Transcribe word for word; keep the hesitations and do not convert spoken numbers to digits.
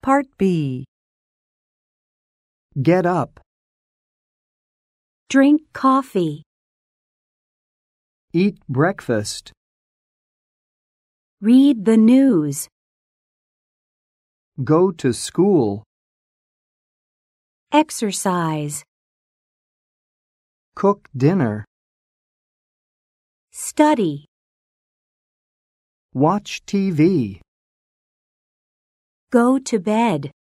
Part B. Get up. Drink coffee. Eat breakfast. Read the news. Go to school. Exercise. Cook dinner. Study. Watch T V. Go to bed.